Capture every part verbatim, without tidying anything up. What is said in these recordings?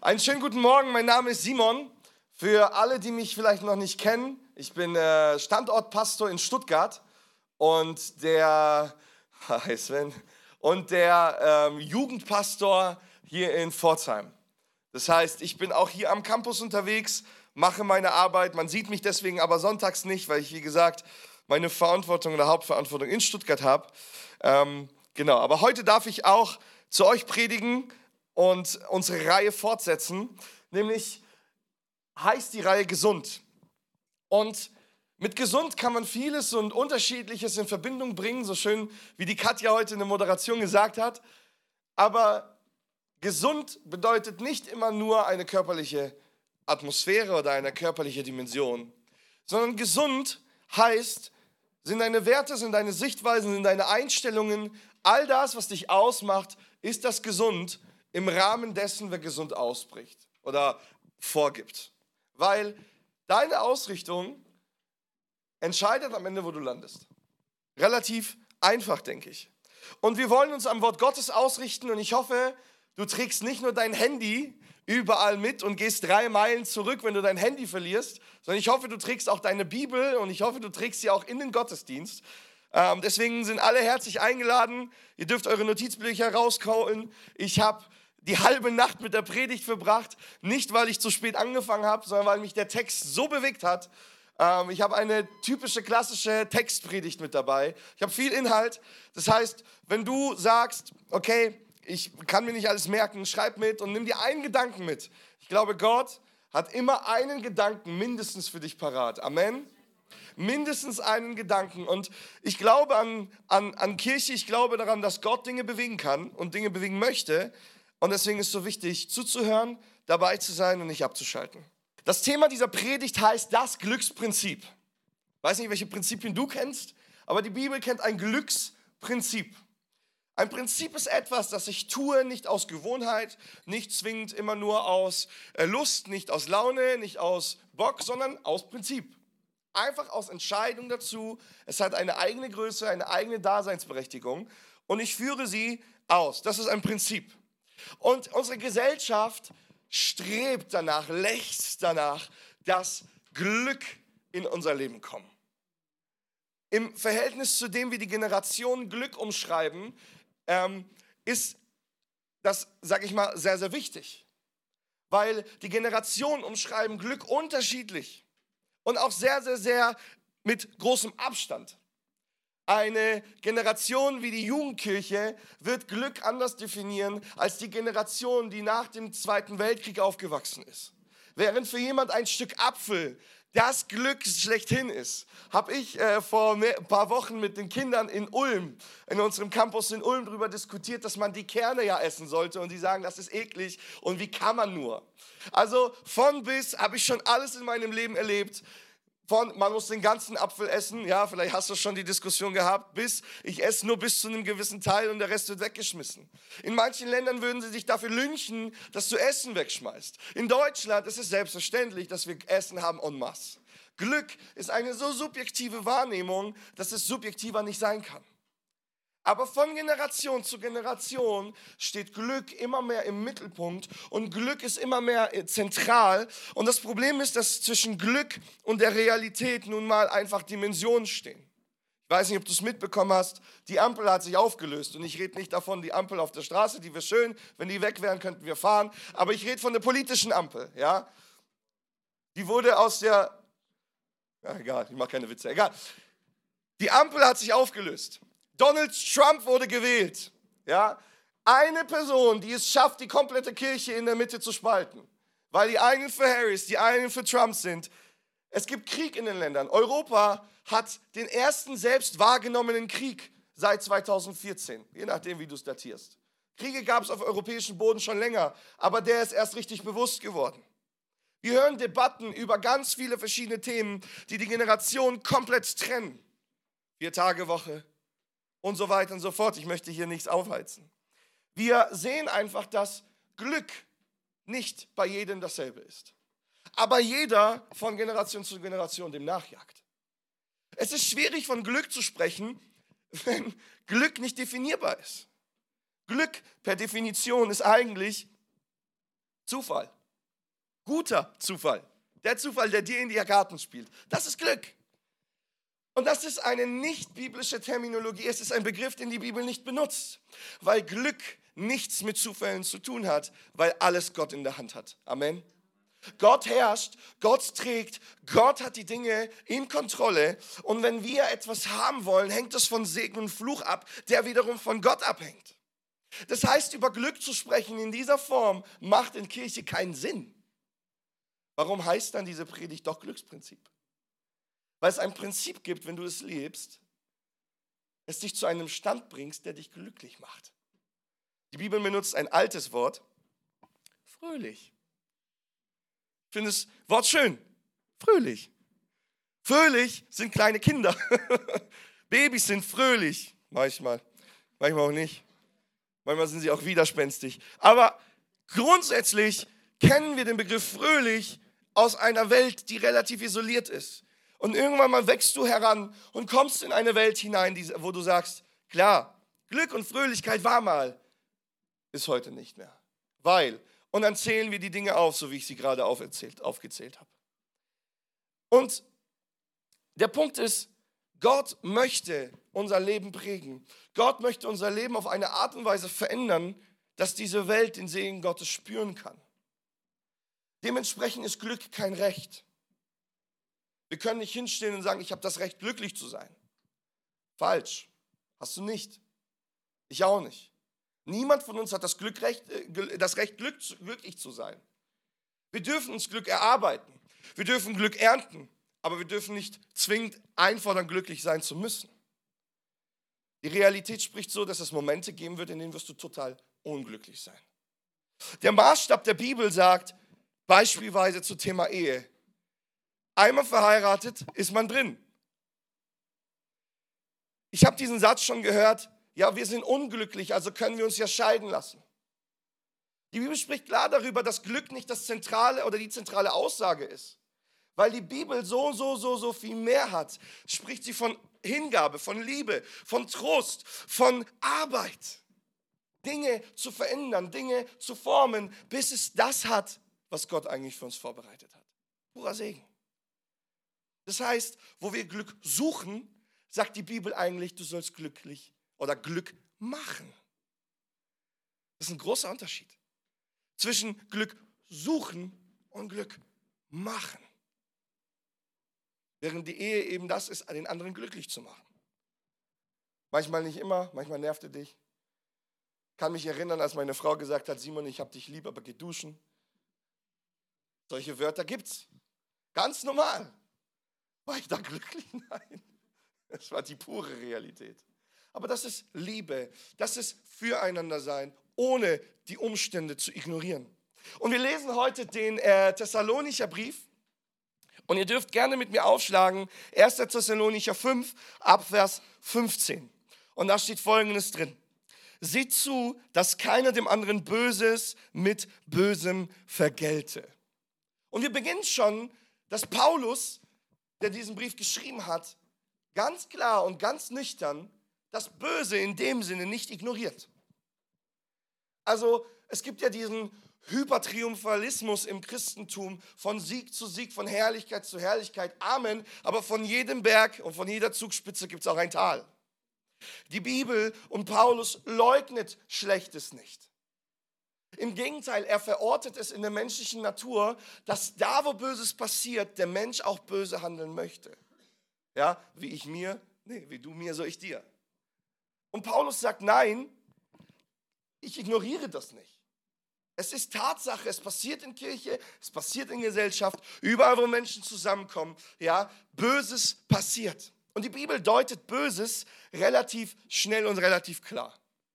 Einen schönen guten Morgen, mein Name ist Simon. Für alle, die mich vielleicht noch nicht kennen, ich bin äh, Standortpastor in Stuttgart und der, hi Sven, und der ähm, Jugendpastor hier in Pforzheim. Das heißt, ich bin auch hier am Campus unterwegs, mache meine Arbeit. Man sieht mich deswegen aber sonntags nicht, weil ich, wie gesagt, meine Verantwortung oder Hauptverantwortung in Stuttgart habe. Ähm, genau, aber heute darf ich auch zu euch predigen und unsere Reihe fortsetzen, nämlich heißt die Reihe Gesund. Und mit gesund kann man vieles und Unterschiedliches in Verbindung bringen, so schön wie die Katja heute in der Moderation gesagt hat. Aber gesund bedeutet nicht immer nur eine körperliche Atmosphäre oder eine körperliche Dimension, sondern gesund heißt, sind deine Werte, sind deine Sichtweisen, sind deine Einstellungen, all das, was dich ausmacht, ist das gesund im Rahmen dessen, wer gesund ausbricht oder vorgibt. Weil deine Ausrichtung entscheidet am Ende, wo du landest. Relativ einfach, denke ich. Und wir wollen uns am Wort Gottes ausrichten und ich hoffe, du trägst nicht nur dein Handy überall mit und gehst drei Meilen zurück, wenn du dein Handy verlierst, sondern ich hoffe, du trägst auch deine Bibel und ich hoffe, du trägst sie auch in den Gottesdienst. Ähm, deswegen sind alle herzlich eingeladen. Ihr dürft eure Notizbücher rausholen. Ich habe die halbe Nacht mit der Predigt verbracht, nicht weil ich zu spät angefangen habe, sondern weil mich der Text so bewegt hat. Ähm, ich habe eine typische klassische Textpredigt mit dabei. Ich habe viel Inhalt. Das heißt, wenn du sagst, okay, ich kann mir nicht alles merken, schreib mit und nimm dir einen Gedanken mit. Ich glaube, Gott hat immer einen Gedanken mindestens für dich parat. Amen. Mindestens einen Gedanken. Und ich glaube an, an, an Kirche, ich glaube daran, dass Gott Dinge bewegen kann und Dinge bewegen möchte. Und deswegen ist es so wichtig, zuzuhören, dabei zu sein und nicht abzuschalten. Das Thema dieser Predigt heißt das Glücksprinzip. Ich weiß nicht, welche Prinzipien du kennst, aber die Bibel kennt ein Glücksprinzip. Ein Prinzip ist etwas, das ich tue, nicht aus Gewohnheit, nicht zwingend immer nur aus Lust, nicht aus Laune, nicht aus Bock, sondern aus Prinzip. Einfach aus Entscheidung dazu. Es hat eine eigene Größe, eine eigene Daseinsberechtigung und ich führe sie aus. Das ist ein Prinzip. Und unsere Gesellschaft strebt danach, lechzt danach, dass Glück in unser Leben kommt. Im Verhältnis zu dem, wie die Generationen Glück umschreiben, ähm, ist das, sag ich mal, sehr, sehr wichtig. Weil die Generationen umschreiben Glück unterschiedlich und auch sehr, sehr, sehr mit großem Abstand. Eine Generation wie die Jugendkirche wird Glück anders definieren als die Generation, die nach dem Zweiten Weltkrieg aufgewachsen ist. Während für jemand ein Stück Apfel das Glück schlechthin ist, habe ich äh, vor mehr, ein paar Wochen mit den Kindern in Ulm, in unserem Campus in Ulm, darüber diskutiert, dass man die Kerne ja essen sollte und die sagen, das ist eklig und wie kann man nur? Also von bis habe ich schon alles in meinem Leben erlebt. Von, man muss den ganzen Apfel essen, ja, vielleicht hast du schon die Diskussion gehabt, bis, ich esse nur bis zu einem gewissen Teil und der Rest wird weggeschmissen. In manchen Ländern würden sie sich dafür lynchen, dass du Essen wegschmeißt. In Deutschland ist es selbstverständlich, dass wir Essen haben en masse. Glück ist eine so subjektive Wahrnehmung, dass es subjektiver nicht sein kann. Aber von Generation zu Generation steht Glück immer mehr im Mittelpunkt und Glück ist immer mehr zentral. Und das Problem ist, dass zwischen Glück und der Realität nun mal einfach Dimensionen stehen. Ich weiß nicht, ob du es mitbekommen hast, die Ampel hat sich aufgelöst. Und ich rede nicht davon, die Ampel auf der Straße, die wäre schön, wenn die weg wären, könnten wir fahren. Aber ich rede von der politischen Ampel. Ja? Die wurde aus der, ja, egal, ich mache keine Witze, egal. Die Ampel hat sich aufgelöst. Donald Trump wurde gewählt. Ja? Eine Person, die es schafft, die komplette Kirche in der Mitte zu spalten. Weil die einen für Harris, die einen für Trump sind. Es gibt Krieg in den Ländern. Europa hat den ersten selbst wahrgenommenen Krieg seit zweitausendvierzehn. Je nachdem, wie du es datierst. Kriege gab es auf europäischem Boden schon länger. Aber der ist erst richtig bewusst geworden. Wir hören Debatten über ganz viele verschiedene Themen, die die Generation komplett trennen. Vier-Tage-Woche. Und so weiter und so fort. Ich möchte hier nichts aufheizen. Wir sehen einfach, dass Glück nicht bei jedem dasselbe ist. Aber jeder von Generation zu Generation dem nachjagt. Es ist schwierig, von Glück zu sprechen, wenn Glück nicht definierbar ist. Glück per Definition ist eigentlich Zufall. Guter Zufall. Der Zufall, der dir in die Karten spielt. Das ist Glück. Und das ist eine nicht biblische Terminologie. Es ist ein Begriff, den die Bibel nicht benutzt. Weil Glück nichts mit Zufällen zu tun hat, weil alles Gott in der Hand hat. Amen. Gott herrscht, Gott trägt, Gott hat die Dinge in Kontrolle. Und wenn wir etwas haben wollen, hängt es von Segen und Fluch ab, der wiederum von Gott abhängt. Das heißt, über Glück zu sprechen in dieser Form macht in Kirche keinen Sinn. Warum heißt dann diese Predigt doch Glücksprinzip? Weil es ein Prinzip gibt, wenn du es lebst, es dich zu einem Stand bringst, der dich glücklich macht. Die Bibel benutzt ein altes Wort, fröhlich. Ich finde das Wort schön, fröhlich. Fröhlich sind kleine Kinder. Babys sind fröhlich, manchmal, manchmal auch nicht. Manchmal sind sie auch widerspenstig. Aber grundsätzlich kennen wir den Begriff fröhlich aus einer Welt, die relativ isoliert ist. Und irgendwann mal wächst du heran und kommst in eine Welt hinein, wo du sagst, klar, Glück und Fröhlichkeit war mal, ist heute nicht mehr. Weil, und dann zählen wir die Dinge auf, so wie ich sie gerade aufgezählt, aufgezählt habe. Und der Punkt ist, Gott möchte unser Leben prägen. Gott möchte unser Leben auf eine Art und Weise verändern, dass diese Welt den Segen Gottes spüren kann. Dementsprechend ist Glück kein Recht. Wir können nicht hinstehen und sagen, ich habe das Recht, glücklich zu sein. Falsch. Hast du nicht. Ich auch nicht. Niemand von uns hat das, Glück, Recht, das Recht, Glück, glücklich zu sein. Wir dürfen uns Glück erarbeiten. Wir dürfen Glück ernten. Aber wir dürfen nicht zwingend einfordern, glücklich sein zu müssen. Die Realität spricht so, dass es Momente geben wird, in denen wirst du total unglücklich sein. Der Maßstab der Bibel sagt, beispielsweise zum Thema Ehe, einmal verheiratet ist man drin. Ich habe diesen Satz schon gehört, ja, wir sind unglücklich, also können wir uns ja scheiden lassen. Die Bibel spricht klar darüber, dass Glück nicht das zentrale oder die zentrale Aussage ist. Weil die Bibel so, so, so, so viel mehr hat, spricht sie von Hingabe, von Liebe, von Trost, von Arbeit. Dinge zu verändern, Dinge zu formen, bis es das hat, was Gott eigentlich für uns vorbereitet hat. Purer Segen. Das heißt, wo wir Glück suchen, sagt die Bibel eigentlich, du sollst glücklich oder Glück machen. Das ist ein großer Unterschied zwischen Glück suchen und Glück machen. Während die Ehe eben das ist, den anderen glücklich zu machen. Manchmal nicht immer, manchmal nervt er dich. Ich kann mich erinnern, als meine Frau gesagt hat, Simon, ich hab dich lieb, aber geh duschen. Solche Wörter gibt's. Ganz normal. War ich da glücklich? Nein. Das war die pure Realität. Aber das ist Liebe. Das ist Füreinander sein, ohne die Umstände zu ignorieren. Und wir lesen heute den äh, Thessalonicher Brief. Und ihr dürft gerne mit mir aufschlagen, erster Thessalonicher fünf, ab Vers fünfzehn. Und da steht Folgendes drin. Seht zu, dass keiner dem anderen Böses mit Bösem vergelte. Und wir beginnen schon, dass Paulus, der diesen Brief geschrieben hat, ganz klar und ganz nüchtern das Böse in dem Sinne nicht ignoriert. Also es gibt ja diesen Hypertriumphalismus im Christentum, von Sieg zu Sieg, von Herrlichkeit zu Herrlichkeit, Amen, aber von jedem Berg und von jeder Zugspitze gibt es auch ein Tal. Die Bibel und Paulus leugnet Schlechtes nicht. Im Gegenteil, er verortet es in der menschlichen Natur, dass da, wo Böses passiert, der Mensch auch böse handeln möchte. Ja, wie ich mir, nee, wie du mir, so ich dir. Und Paulus sagt, nein, ich ignoriere das nicht. Es ist Tatsache, es passiert in Kirche, es passiert in Gesellschaft, überall, wo Menschen zusammenkommen, ja, Böses passiert. Und die Bibel deutet Böses relativ schnell und relativ klar.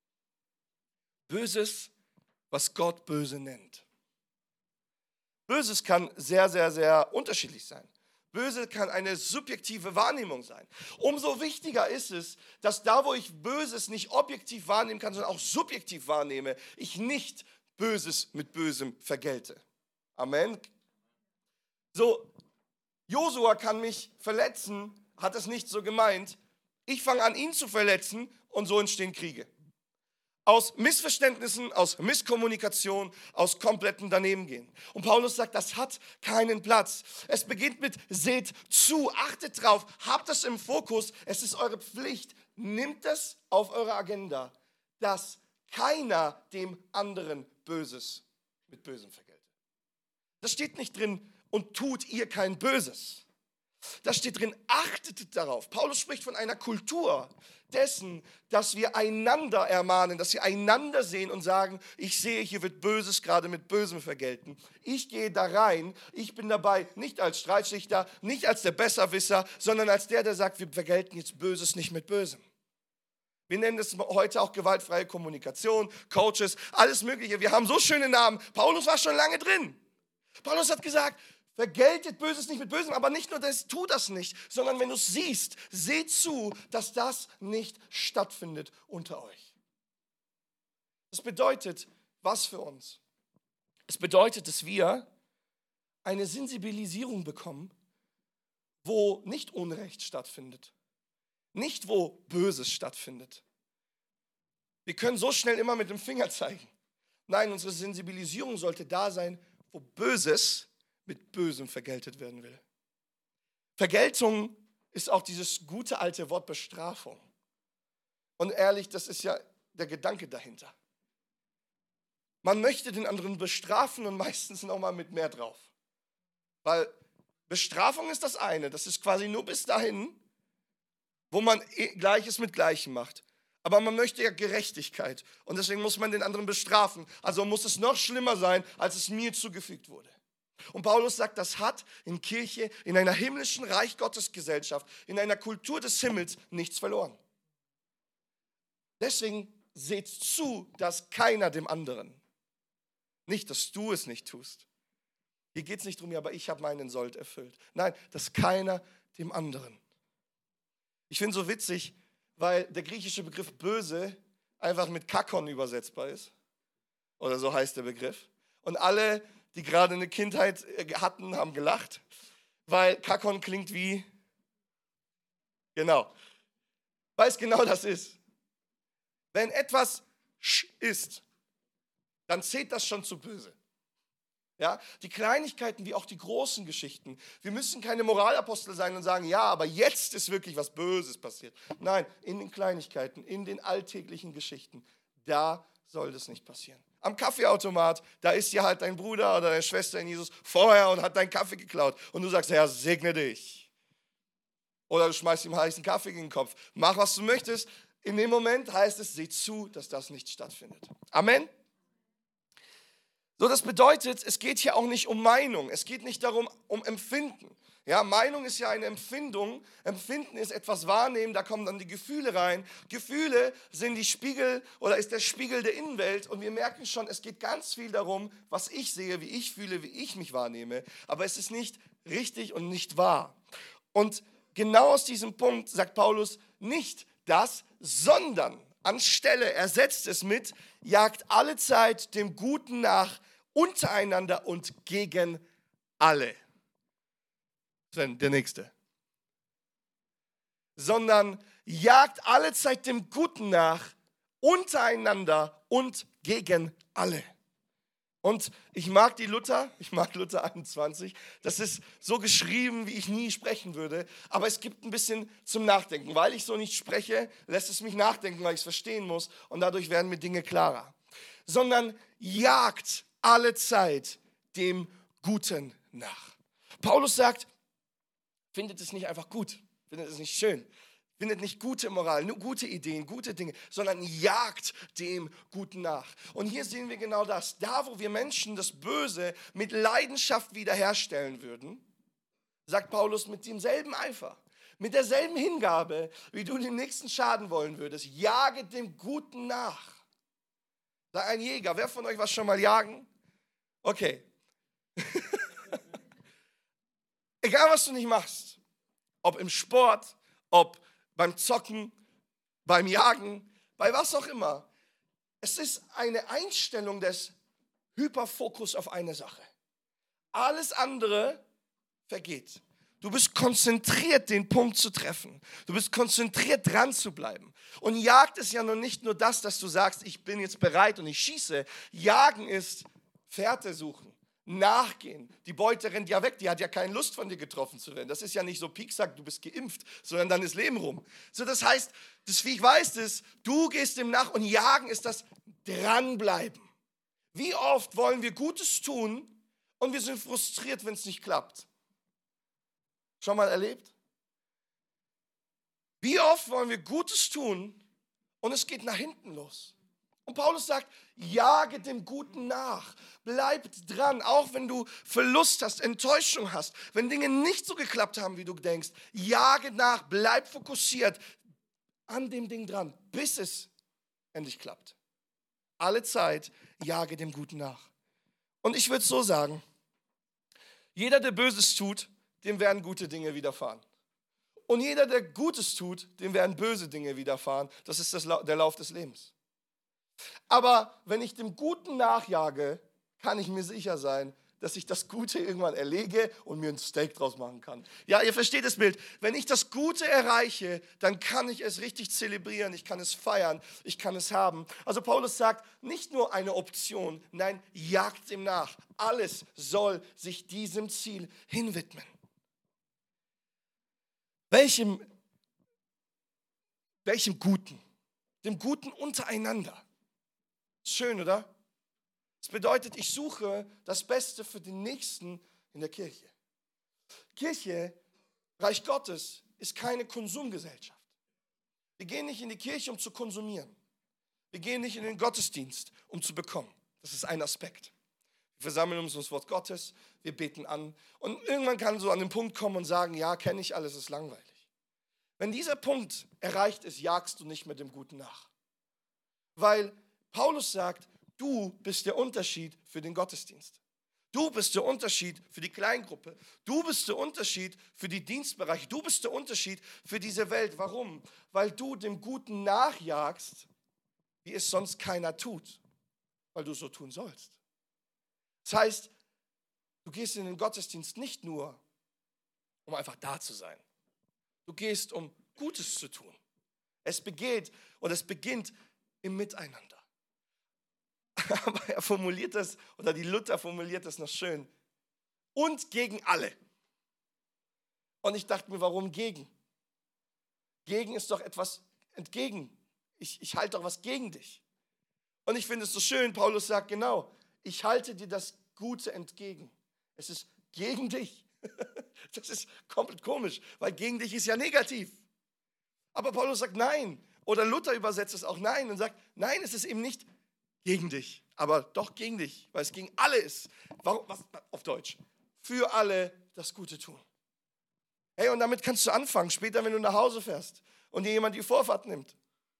Böses, was Gott böse nennt. Böses kann sehr, sehr, sehr unterschiedlich sein. Böse kann eine subjektive Wahrnehmung sein. Umso wichtiger ist es, dass da, wo ich Böses nicht objektiv wahrnehmen kann, sondern auch subjektiv wahrnehme, ich nicht Böses mit Bösem vergelte. Amen. So, Josua kann mich verletzen, hat es nicht so gemeint. Ich fange an, ihn zu verletzen und so entstehen Kriege. aus Missverständnissen, aus Misskommunikation, aus kompletten Danebengehen. Und Paulus sagt, das hat keinen Platz. Es beginnt mit seht zu, achtet drauf, habt es im Fokus, es ist eure Pflicht, nimmt es auf eure Agenda, dass keiner dem anderen Böses mit Bösem vergeltet. Das steht nicht drin, und tut ihr kein Böses. Da steht drin, achtet darauf. Paulus spricht von einer Kultur dessen, dass wir einander ermahnen, dass wir einander sehen und sagen, ich sehe, hier wird Böses gerade mit Bösem vergelten. Ich gehe da rein, ich bin dabei nicht als Streitschlichter, nicht als der Besserwisser, sondern als der, der sagt, wir vergelten jetzt Böses nicht mit Bösem. Wir nennen das heute auch gewaltfreie Kommunikation, Coaches, alles Mögliche. Wir haben so schöne Namen. Paulus war schon lange drin. Paulus hat gesagt, vergeltet Böses nicht mit Bösem, aber nicht nur das, tu das nicht, sondern wenn du es siehst, seh zu, dass das nicht stattfindet unter euch. Das bedeutet, was für uns? Es bedeutet, dass wir eine Sensibilisierung bekommen, wo nicht Unrecht stattfindet, nicht wo Böses stattfindet. Wir können so schnell immer mit dem Finger zeigen. Nein, unsere Sensibilisierung sollte da sein, wo Böses mit Bösem vergeltet werden will. Vergeltung ist auch dieses gute alte Wort Bestrafung. Und ehrlich, das ist ja der Gedanke dahinter. Man möchte den anderen bestrafen und meistens noch mal mit mehr drauf. Weil Bestrafung ist das eine, das ist quasi nur bis dahin, wo man Gleiches mit Gleichem macht. Aber man möchte ja Gerechtigkeit und deswegen muss man den anderen bestrafen. Also muss es noch schlimmer sein, als es mir zugefügt wurde. Und Paulus sagt, das hat in Kirche, in einer himmlischen Reich Gottes Gesellschaft, in einer Kultur des Himmels nichts verloren. Deswegen seht zu, dass keiner dem anderen, nicht, dass du es nicht tust. Hier geht es nicht darum, ja, aber ich habe meinen Sold erfüllt. Nein, dass keiner dem anderen. Ich finde es so witzig, weil der griechische Begriff böse einfach mit kakon übersetzbar ist. Oder so heißt der Begriff. Und alle, die gerade eine Kindheit hatten, haben gelacht, weil kakon klingt wie, genau, weil es genau das ist. Wenn etwas sch ist, dann zählt das schon zu böse. Ja, die Kleinigkeiten wie auch die großen Geschichten. Wir müssen keine Moralapostel sein und sagen, ja, aber jetzt ist wirklich was Böses passiert. Nein, in den Kleinigkeiten, in den alltäglichen Geschichten, da soll das nicht passieren. Am Kaffeeautomat, da ist ja halt dein Bruder oder deine Schwester in Jesus vorher und hat deinen Kaffee geklaut. Und du sagst, Herr, segne dich. Oder du schmeißt ihm heißen Kaffee gegen den Kopf. Mach, was du möchtest. In dem Moment heißt es, seh zu, dass das nicht stattfindet. Amen. So, das bedeutet, es geht hier auch nicht um Meinung, es geht nicht darum, um Empfinden. Ja, Meinung ist ja eine Empfindung, Empfinden ist etwas wahrnehmen, da kommen dann die Gefühle rein. Gefühle sind die Spiegel oder ist der Spiegel der Innenwelt und wir merken schon, es geht ganz viel darum, was ich sehe, wie ich fühle, wie ich mich wahrnehme, aber es ist nicht richtig und nicht wahr. Und genau aus diesem Punkt sagt Paulus nicht das, sondern anstelle ersetzt es mit, jagt alle Zeit dem Guten nach, untereinander und gegen alle. Sven, der nächste. Sondern jagt alle Zeit dem Guten nach, untereinander und gegen alle. Und ich mag die Luther, ich mag Luther einundzwanzig, das ist so geschrieben, wie ich nie sprechen würde, aber es gibt ein bisschen zum Nachdenken. Weil ich so nicht spreche, lässt es mich nachdenken, weil ich es verstehen muss und dadurch werden mir Dinge klarer. Sondern jagt alle Zeit dem Guten nach. Paulus sagt, findet es nicht einfach gut, findet es nicht schön, findet nicht gute Moral, nur gute Ideen, gute Dinge, sondern jagt dem Guten nach. Und hier sehen wir genau das. Da, wo wir Menschen das Böse mit Leidenschaft wiederherstellen würden, sagt Paulus mit demselben Eifer, mit derselben Hingabe, wie du den nächsten Schaden wollen würdest, jage dem Guten nach. Sei ein Jäger. Wer von euch war schon mal jagen? Okay. Egal, was du nicht machst, ob im Sport, ob beim Zocken, beim Jagen, bei was auch immer. Es ist eine Einstellung des Hyperfokus auf eine Sache. Alles andere vergeht. Du bist konzentriert, den Punkt zu treffen. Du bist konzentriert, dran zu bleiben. Und Jagd ist ja noch nicht nur das, dass du sagst, ich bin jetzt bereit und ich schieße. Jagen ist Fährte suchen, nachgehen. Die Beute rennt ja weg, die hat ja keine Lust, von dir getroffen zu werden. Das ist ja nicht so Pieksack, du bist geimpft, sondern dann ist Leben rum. So, das heißt, das Viech weiß es, du gehst dem nach und Jagen ist das Dranbleiben. Wie oft wollen wir Gutes tun und wir sind frustriert, wenn es nicht klappt? Schon mal erlebt? Wie oft wollen wir Gutes tun und es geht nach hinten los? Und Paulus sagt, jage dem Guten nach, bleib dran, auch wenn du Verlust hast, Enttäuschung hast, wenn Dinge nicht so geklappt haben, wie du denkst, jage nach, bleib fokussiert an dem Ding dran, bis es endlich klappt. Alle Zeit jage dem Guten nach. Und ich würde es so sagen, jeder, der Böses tut, dem werden gute Dinge widerfahren. Und jeder, der Gutes tut, dem werden böse Dinge widerfahren. Das ist das, der Lauf des Lebens. Aber wenn ich dem Guten nachjage, kann ich mir sicher sein, dass ich das Gute irgendwann erlege und mir ein Steak draus machen kann. Ja, ihr versteht das Bild. Wenn ich das Gute erreiche, dann kann ich es richtig zelebrieren, ich kann es feiern, ich kann es haben. Also Paulus sagt, nicht nur eine Option, nein, jagt ihm nach. Alles soll sich diesem Ziel hinwidmen. Welchem, welchem Guten? Dem Guten untereinander. Schön, oder? Das bedeutet, ich suche das Beste für den Nächsten in der Kirche. Kirche, Reich Gottes, ist keine Konsumgesellschaft. Wir gehen nicht in die Kirche, um zu konsumieren. Wir gehen nicht in den Gottesdienst, um zu bekommen. Das ist ein Aspekt. Wir versammeln uns das Wort Gottes, wir beten an. Und irgendwann kann so an den Punkt kommen und sagen, ja, kenne ich alles, ist langweilig. Wenn dieser Punkt erreicht ist, jagst du nicht mit dem Guten nach. Weil Paulus sagt, du bist der Unterschied für den Gottesdienst. Du bist der Unterschied für die Kleingruppe. Du bist der Unterschied für die Dienstbereiche. Du bist der Unterschied für diese Welt. Warum? Weil du dem Guten nachjagst, wie es sonst keiner tut, weil du so tun sollst. Das heißt, du gehst in den Gottesdienst nicht nur, um einfach da zu sein. Du gehst, um Gutes zu tun. Es begeht und es beginnt im Miteinander. Aber er formuliert das, oder die Luther formuliert das noch schön. Und gegen alle. Und ich dachte mir, warum gegen? Gegen ist doch etwas entgegen. Ich, ich halte doch was gegen dich. Und ich finde es so schön, Paulus sagt genau, ich halte dir das Gute entgegen. Es ist gegen dich. Das ist komplett komisch, weil gegen dich ist ja negativ. Aber Paulus sagt nein. Oder Luther übersetzt es auch nein und sagt, nein, es ist eben nicht gegen dich, aber doch gegen dich, weil es gegen alle ist. Warum? Was, auf Deutsch. Für alle das Gute tun. Hey, und damit kannst du anfangen, später, wenn du nach Hause fährst und dir jemand die Vorfahrt nimmt.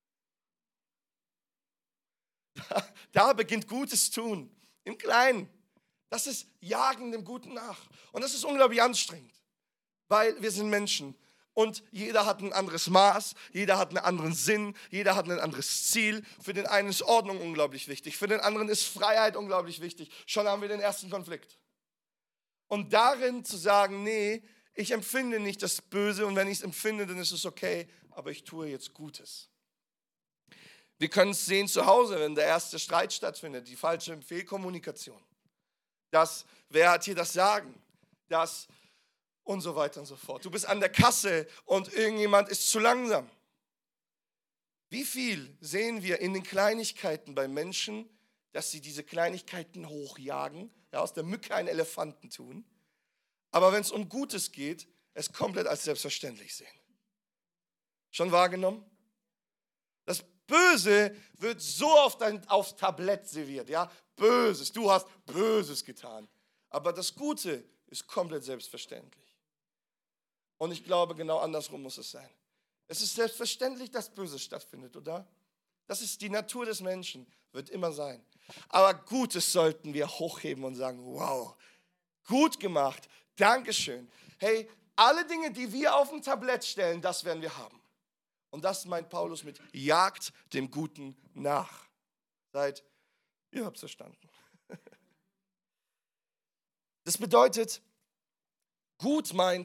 Da, da beginnt Gutes tun, im Kleinen. Das ist Jagen dem Guten nach. Und das ist unglaublich anstrengend, weil wir sind Menschen. Und jeder hat ein anderes Maß, jeder hat einen anderen Sinn, jeder hat ein anderes Ziel. Für den einen ist Ordnung unglaublich wichtig, für den anderen ist Freiheit unglaublich wichtig. Schon haben wir den ersten Konflikt. Und darin zu sagen, nee, ich empfinde nicht das Böse und wenn ich es empfinde, dann ist es okay, aber ich tue jetzt Gutes. Wir können es sehen zu Hause, wenn der erste Streit stattfindet, die falsche Fehlkommunikation. Das, wer hat hier das Sagen? Das und so weiter und so fort. Du bist an der Kasse und irgendjemand ist zu langsam. Wie viel sehen wir in den Kleinigkeiten bei Menschen, dass sie diese Kleinigkeiten hochjagen, ja, aus der Mücke einen Elefanten tun, aber wenn es um Gutes geht, es komplett als selbstverständlich sehen. Schon wahrgenommen? Das Böse wird so auf dein, aufs Tablett serviert, ja, Böses, du hast Böses getan, aber das Gute ist komplett selbstverständlich. Und ich glaube, genau andersrum muss es sein. Es ist selbstverständlich, dass Böses stattfindet, oder? Das ist die Natur des Menschen, wird immer sein. Aber Gutes sollten wir hochheben und sagen, wow, gut gemacht, Dankeschön. Hey, alle Dinge, die wir auf dem Tablett stellen, das werden wir haben. Und das meint Paulus mit, jagt dem Guten nach. Seid, ihr habt es verstanden. Das bedeutet, gut meint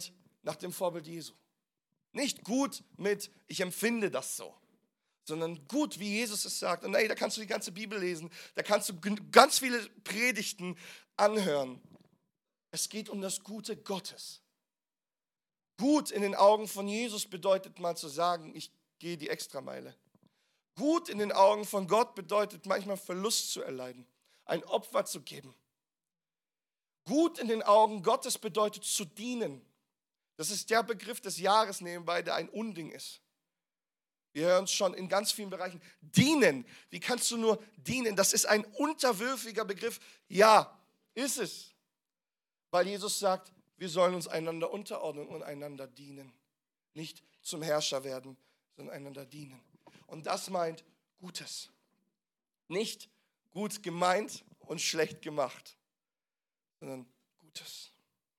nach dem Vorbild Jesu. Nicht gut mit, ich empfinde das so, sondern gut, wie Jesus es sagt. Und hey, da kannst du die ganze Bibel lesen, da kannst du ganz viele Predigten anhören. Es geht um das Gute Gottes. Gut in den Augen von Jesus bedeutet mal zu sagen, ich gehe die Extrameile. Gut in den Augen von Gott bedeutet manchmal Verlust zu erleiden, ein Opfer zu geben. Gut in den Augen Gottes bedeutet zu dienen. Das ist der Begriff des Jahres nebenbei, der ein Unding ist. Wir hören es schon in ganz vielen Bereichen. Dienen. Wie kannst du nur dienen? Das ist ein unterwürfiger Begriff. Ja, ist es. Weil Jesus sagt, wir sollen uns einander unterordnen und einander dienen. Nicht zum Herrscher werden, sondern einander dienen. Und das meint Gutes. Nicht gut gemeint und schlecht gemacht, sondern Gutes.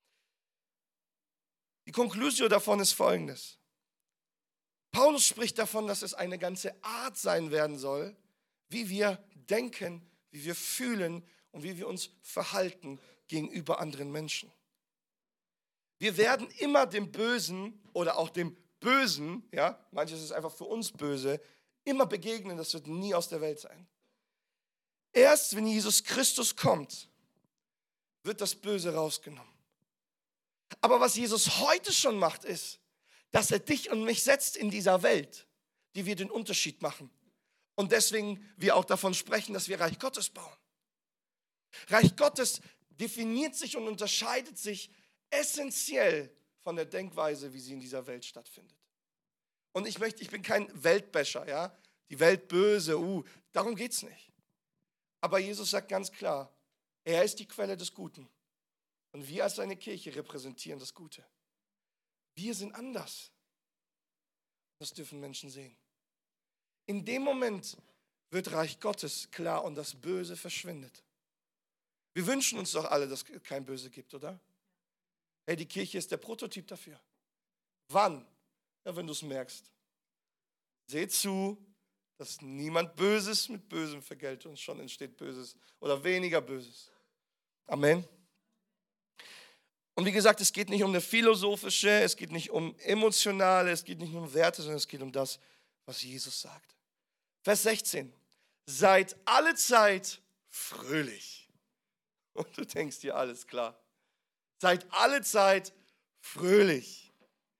Die Konklusio davon ist folgendes. Paulus spricht davon, dass es eine ganze Art sein werden soll, wie wir denken, wie wir fühlen und wie wir uns verhalten gegenüber anderen Menschen. Wir werden immer dem Bösen oder auch dem Bösen, ja, manches ist einfach für uns böse, immer begegnen, das wird nie aus der Welt sein. Erst wenn Jesus Christus kommt, wird das Böse rausgenommen. Aber was Jesus heute schon macht, ist, dass er dich und mich setzt in dieser Welt, die wir den Unterschied machen. Und deswegen wir auch davon sprechen, dass wir Reich Gottes bauen. Reich Gottes definiert sich und unterscheidet sich essentiell von der Denkweise, wie sie in dieser Welt stattfindet. Und ich möchte, ich bin kein Weltbäscher, ja, die Welt böse, uh, darum geht es nicht. Aber Jesus sagt ganz klar, er ist die Quelle des Guten. Und wir als seine Kirche repräsentieren das Gute. Wir sind anders. Das dürfen Menschen sehen. In dem Moment wird Reich Gottes klar und das Böse verschwindet. Wir wünschen uns doch alle, dass es kein Böse gibt, oder? Hey, die Kirche ist der Prototyp dafür. Wann? Ja, wenn du es merkst. Seht zu, dass niemand Böses mit Bösem vergeltet und schon entsteht Böses oder weniger Böses. Amen. Und wie gesagt, es geht nicht um eine philosophische, es geht nicht um emotionale, es geht nicht nur um Werte, sondern es geht um das, was Jesus sagt. Vers sechzehn. Seid alle Zeit fröhlich. Und du denkst dir, alles klar. Seid alle Zeit fröhlich.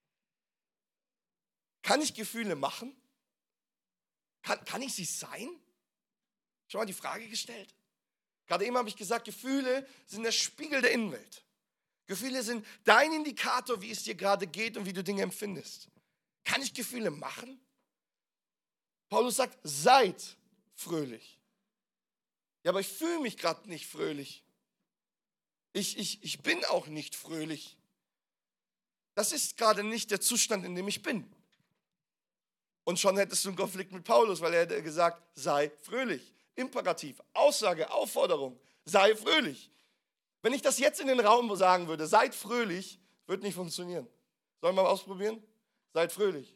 Kann ich Gefühle machen? Kann, kann ich sie sein? Schon mal die Frage gestellt? Gerade eben habe ich gesagt, Gefühle sind der Spiegel der Innenwelt. Gefühle sind dein Indikator, wie es dir gerade geht und wie du Dinge empfindest. Kann ich Gefühle machen? Paulus sagt, seid fröhlich. Ja, aber ich fühle mich gerade nicht fröhlich. Ich, ich, ich bin auch nicht fröhlich. Das ist gerade nicht der Zustand, in dem ich bin. Und schon hättest du einen Konflikt mit Paulus, weil er hätte gesagt, sei fröhlich. Imperativ, Aussage, Aufforderung, sei fröhlich. Wenn ich das jetzt in den Raum sagen würde, seid fröhlich, wird nicht funktionieren. Sollen wir mal ausprobieren? Seid fröhlich.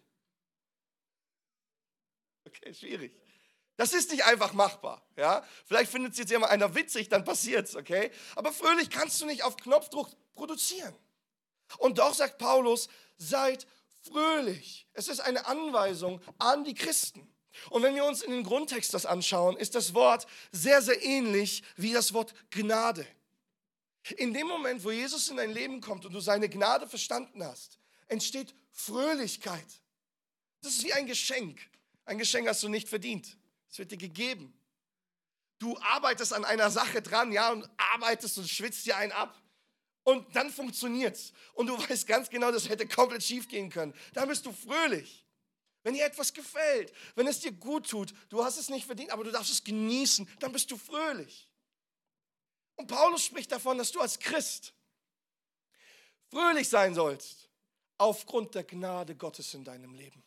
Okay, schwierig. Das ist nicht einfach machbar. Ja? Vielleicht findet es jetzt jemand einer witzig, dann passiert's, okay? Aber fröhlich kannst du nicht auf Knopfdruck produzieren. Und doch sagt Paulus, seid fröhlich. Es ist eine Anweisung an die Christen. Und wenn wir uns in den Grundtext das anschauen, ist das Wort sehr, sehr ähnlich wie das Wort Gnade. In dem Moment, wo Jesus in dein Leben kommt und du seine Gnade verstanden hast, entsteht Fröhlichkeit. Das ist wie ein Geschenk. Ein Geschenk hast du nicht verdient. Es wird dir gegeben. Du arbeitest an einer Sache dran, ja, und arbeitest und schwitzt dir einen ab. Und dann funktioniert's. Und du weißt ganz genau, das hätte komplett schief gehen können. Dann bist du fröhlich. Wenn dir etwas gefällt, wenn es dir gut tut, du hast es nicht verdient, aber du darfst es genießen, dann bist du fröhlich. Und Paulus spricht davon, dass du als Christ fröhlich sein sollst, aufgrund der Gnade Gottes in deinem Leben.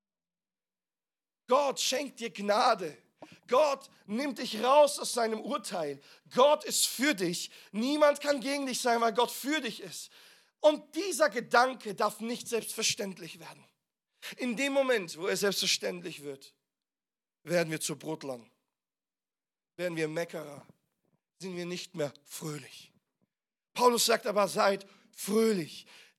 Gott schenkt dir Gnade. Gott nimmt dich raus aus seinem Urteil. Gott ist für dich. Niemand kann gegen dich sein, weil Gott für dich ist. Und dieser Gedanke darf nicht selbstverständlich werden. In dem Moment, wo er selbstverständlich wird, werden wir zu Brotlern. Werden wir Meckerer. Sind wir nicht mehr fröhlich. Paulus sagt aber, seid fröhlich.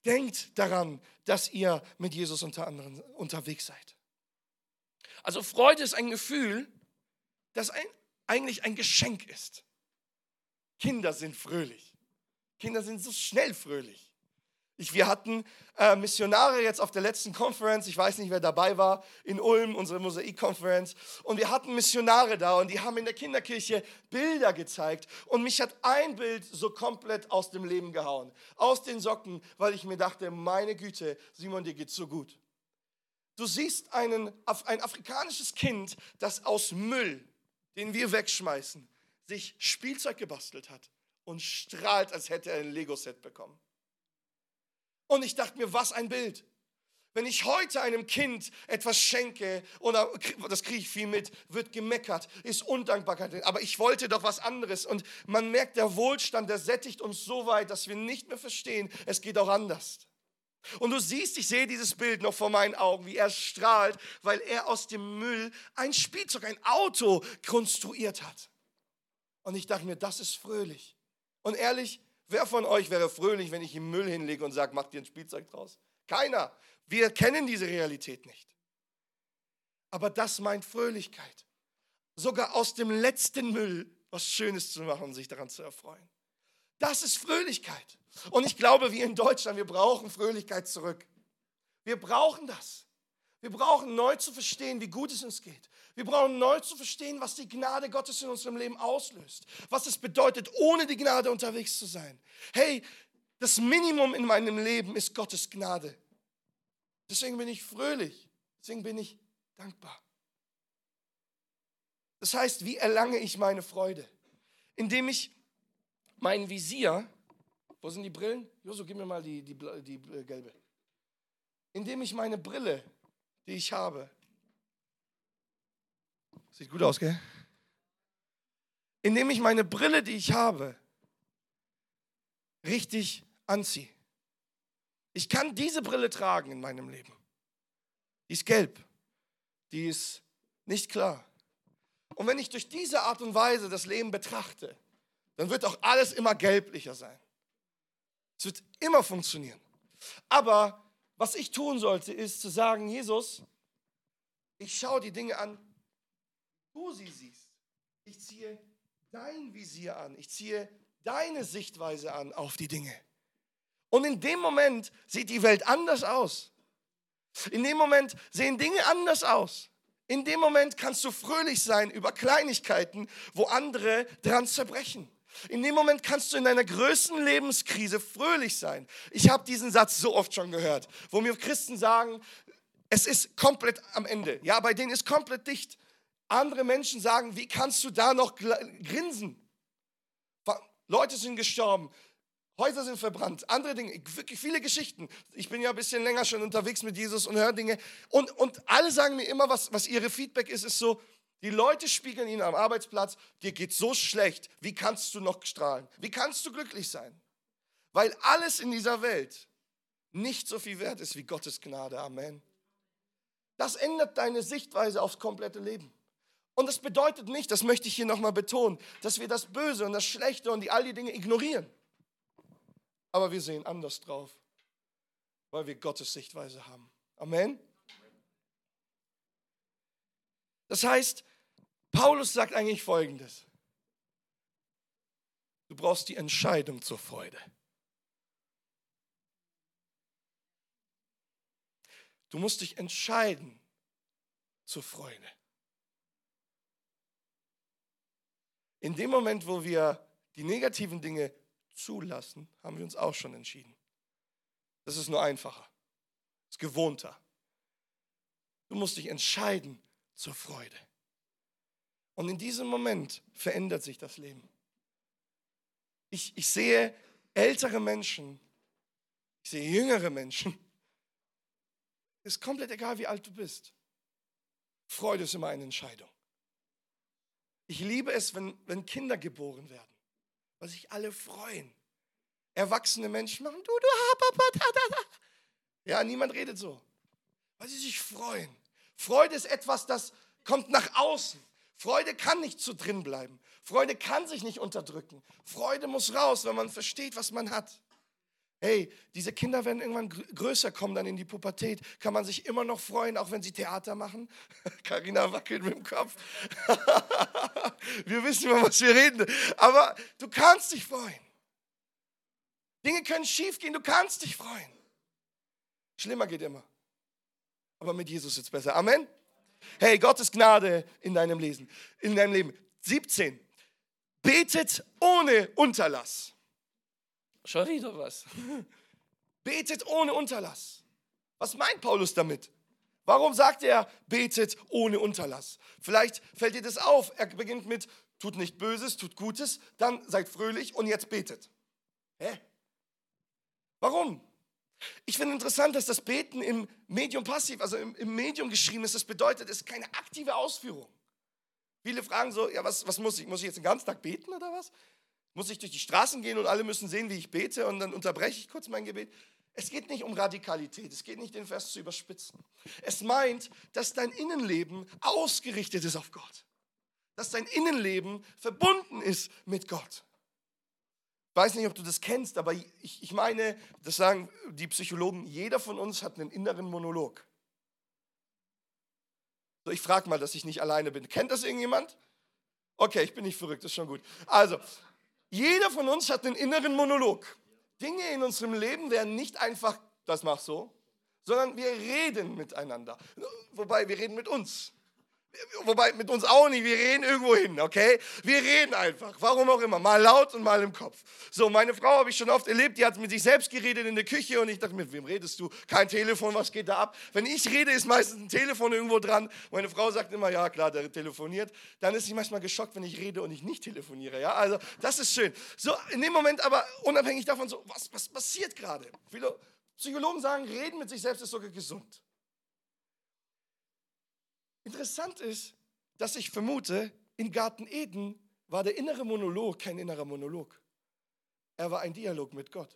denkt daran, dass ihr mit Jesus unter anderem unterwegs seid. Also Freude ist ein Gefühl, das ein, eigentlich ein Geschenk ist. Kinder sind fröhlich. Kinder sind so schnell fröhlich. Ich, wir hatten äh, Missionare jetzt auf der letzten Conference, ich weiß nicht, wer dabei war, in Ulm, unsere Mosaik-Conference. Und wir hatten Missionare da und die haben in der Kinderkirche Bilder gezeigt. Und mich hat ein Bild so komplett aus dem Leben gehauen. Aus den Socken, weil ich mir dachte, meine Güte, Simon, dir geht's so gut. Du siehst einen, ein afrikanisches Kind, das aus Müll, den wir wegschmeißen, sich Spielzeug gebastelt hat und strahlt, als hätte er ein Lego-Set bekommen. Und ich dachte mir, was ein Bild. Wenn ich heute einem Kind etwas schenke, oder das kriege ich viel mit, wird gemeckert, ist Undankbarkeit. Aber ich wollte doch was anderes. Und man merkt, der Wohlstand, der sättigt uns so weit, dass wir nicht mehr verstehen, es geht auch anders. Und du siehst, ich sehe dieses Bild noch vor meinen Augen, wie er strahlt, weil er aus dem Müll ein Spielzeug, ein Auto konstruiert hat. Und ich dachte mir, das ist fröhlich. Und ehrlich, wer von euch wäre fröhlich, wenn ich ihm Müll hinlege und sage, mach dir ein Spielzeug draus? Keiner. Wir kennen diese Realität nicht. Aber das meint Fröhlichkeit. Sogar aus dem letzten Müll was Schönes zu machen und sich daran zu erfreuen. Das ist Fröhlichkeit. Und ich glaube, wir in Deutschland, wir brauchen Fröhlichkeit zurück. Wir brauchen das. Wir brauchen neu zu verstehen, wie gut es uns geht. Wir brauchen neu zu verstehen, was die Gnade Gottes in unserem Leben auslöst. Was es bedeutet, ohne die Gnade unterwegs zu sein. Hey, das Minimum in meinem Leben ist Gottes Gnade. Deswegen bin ich fröhlich. Deswegen bin ich dankbar. Das heißt, wie erlange ich meine Freude? Indem ich mein Visier, wo sind die Brillen? Josu, gib mir mal die, die, die, die äh, gelbe. Indem ich meine Brille, die ich habe, sieht gut aus, gell? Indem ich meine Brille, die ich habe, richtig anziehe. Ich kann diese Brille tragen in meinem Leben. Die ist gelb. Die ist nicht klar. Und wenn ich durch diese Art und Weise das Leben betrachte, dann wird auch alles immer gelblicher sein. Es wird immer funktionieren. Aber was ich tun sollte, ist zu sagen, Jesus, ich schaue die Dinge an, du sie siehst. Ich ziehe dein Visier an. Ich ziehe deine Sichtweise an auf die Dinge. Und in dem Moment sieht die Welt anders aus. In dem Moment sehen Dinge anders aus. In dem Moment kannst du fröhlich sein über Kleinigkeiten, wo andere dran zerbrechen. In dem Moment kannst du in deiner größten Lebenskrise fröhlich sein. Ich habe diesen Satz so oft schon gehört, wo mir Christen sagen, es ist komplett am Ende. Ja, bei denen ist komplett dicht. Andere Menschen sagen, wie kannst du da noch grinsen? Leute sind gestorben, Häuser sind verbrannt, andere Dinge, wirklich viele Geschichten. Ich bin ja ein bisschen länger schon unterwegs mit Jesus und höre Dinge. Und, und alle sagen mir immer, was, was ihre Feedback ist, ist so, die Leute spiegeln ihnen am Arbeitsplatz, dir geht so schlecht, wie kannst du noch strahlen? Wie kannst du glücklich sein? Weil alles in dieser Welt nicht so viel wert ist wie Gottes Gnade. Amen. Das ändert deine Sichtweise aufs komplette Leben. Und das bedeutet nicht, das möchte ich hier nochmal betonen, dass wir das Böse und das Schlechte und die, all die Dinge ignorieren. Aber wir sehen anders drauf, weil wir Gottes Sichtweise haben. Amen. Das heißt, Paulus sagt eigentlich Folgendes. Du brauchst die Entscheidung zur Freude. Du musst dich entscheiden zur Freude. In dem Moment, wo wir die negativen Dinge zulassen, haben wir uns auch schon entschieden. Das ist nur einfacher. Das ist gewohnter. Du musst dich entscheiden zur Freude. Und in diesem Moment verändert sich das Leben. Ich, ich sehe ältere Menschen, ich sehe jüngere Menschen. Es ist komplett egal, wie alt du bist. Freude ist immer eine Entscheidung. Ich liebe es, wenn, wenn Kinder geboren werden, weil sich alle freuen. Erwachsene Menschen machen, du, du, papa, da, da, da. Ja, niemand redet so, weil sie sich freuen. Freude ist etwas, das kommt nach außen. Freude kann nicht zu drin bleiben. Freude kann sich nicht unterdrücken. Freude muss raus, wenn man versteht, was man hat. Hey, diese Kinder werden irgendwann gr- größer, kommen dann in die Pubertät. Kann man sich immer noch freuen, auch wenn sie Theater machen? Carina wackelt mit dem Kopf. Wir wissen über was wir reden. Aber du kannst dich freuen. Dinge können schief gehen, du kannst dich freuen. Schlimmer geht immer. Aber mit Jesus ist es besser. Amen. Hey, Gottes Gnade in deinem Leben. In deinem Leben. siebzehn. Betet ohne Unterlass. Schon wieder was. Betet ohne Unterlass. Was meint Paulus damit? Warum sagt er, betet ohne Unterlass? Vielleicht fällt dir das auf. Er beginnt mit, tut nicht Böses, tut Gutes, dann seid fröhlich und jetzt betet. Hä? Warum? Ich finde interessant, dass das Beten im Medium passiv, also im, im Medium geschrieben ist. Das bedeutet, es ist keine aktive Ausführung. Viele fragen so, ja, was, was muss ich? Muss ich jetzt den ganzen Tag beten oder was? Muss ich durch die Straßen gehen und alle müssen sehen, wie ich bete und dann unterbreche ich kurz mein Gebet? Es geht nicht um Radikalität, es geht nicht, den Vers zu überspitzen. Es meint, dass dein Innenleben ausgerichtet ist auf Gott. Dass dein Innenleben verbunden ist mit Gott. Ich weiß nicht, ob du das kennst, aber ich, ich meine, das sagen die Psychologen, jeder von uns hat einen inneren Monolog. So, ich frage mal, dass ich nicht alleine bin. Kennt das irgendjemand? Okay, ich bin nicht verrückt, das ist schon gut. Also, jeder von uns hat einen inneren Monolog. Dinge in unserem Leben werden nicht einfach, das mach so, sondern wir reden miteinander. Wobei, wir reden mit uns. Wobei, mit uns auch nicht, wir reden irgendwo hin, okay? Wir reden einfach, warum auch immer, mal laut und mal im Kopf. So, meine Frau habe ich schon oft erlebt, die hat mit sich selbst geredet in der Küche und ich dachte, mit wem redest du? Kein Telefon, was geht da ab? Wenn ich rede, ist meistens ein Telefon irgendwo dran. Meine Frau sagt immer, ja klar, der telefoniert. Dann ist sie manchmal geschockt, wenn ich rede und ich nicht telefoniere, ja? Also, das ist schön. So, in dem Moment aber, unabhängig davon, so, was, was passiert gerade? Viele Psychologen sagen, reden mit sich selbst ist sogar gesund. Interessant ist, dass ich vermute, in Garten Eden war der innere Monolog kein innerer Monolog. Er war ein Dialog mit Gott.